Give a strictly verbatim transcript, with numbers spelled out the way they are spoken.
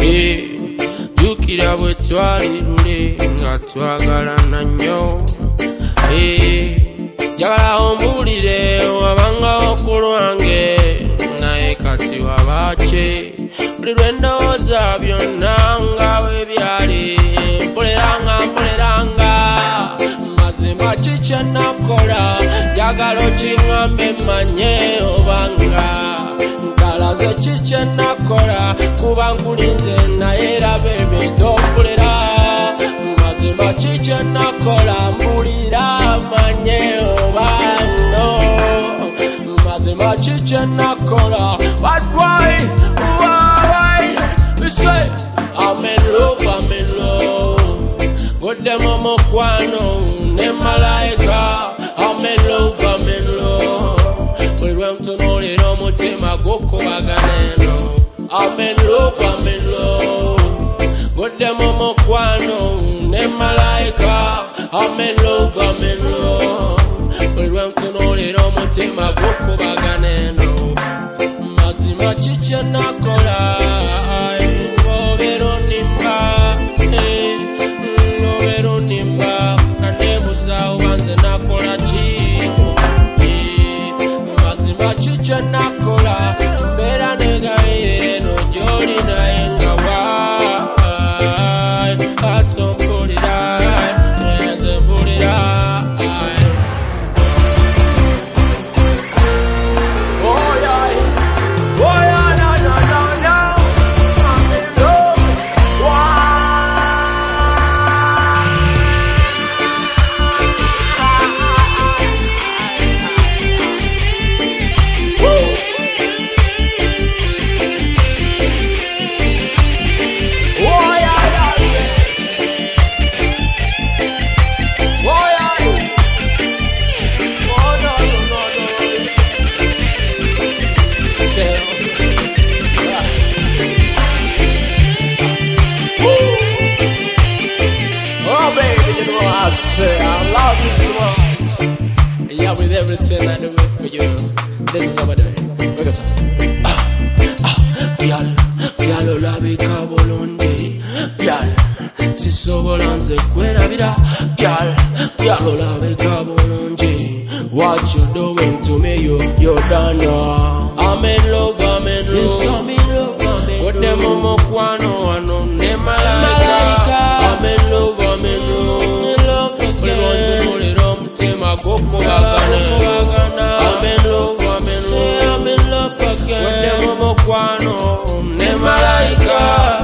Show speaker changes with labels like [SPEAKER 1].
[SPEAKER 1] jukira bwe twali lule nga twagalana nnyo. Njagala ombulire wabangawo ku lwange naye kati wabaki buli lwe ndowooza byonna nga bwe byali. Mpoleranga mpoleranga mazima ki kye nakola njagala okiŋŋambe mmanye obanga nkalaze ki kye nakola kuba nkulinze naye era bebe tompulira. Mazima ki kye nakola mbulira mmanye obanga mazima ki kye nakola. But why, why, we say I'm in love, I'm in love. Good dem omukwano ne malaika. I'm in love, I'm in love. Buli lwe ntunuulira omutima gukubagana eno. I'm in love, I'm in love. Good dem omukwano ne malaika. I'm in love, I'm in love. Buli lwe ntunuulira omutima gukubagana eno. Mazima ki kye nakola ng'obeera onnimba, ng'obeera onnimba nga neebuuza oba nze nakola ki. Mazima ki kye nakola mbeera negayirira eno gy'oli naye nga wayi ate ompulira nze mpulira. I say I love you so much. Yeah, with everything I do it for you. This is how I do it. Because ah ah, girl, girl, olabika bulungi. Girl, sisobola nze kwerabira. Girl, girl, olabika bulungi. What you doing to me, you you don't know. I'm in love, I'm in love. Yes, I'm in love, I'm in love. What them omukwano ano ne malaika. I'm in love, I'm in love. I'm in love, I'm in love, I'm in love again. When them omukwano ne malaika.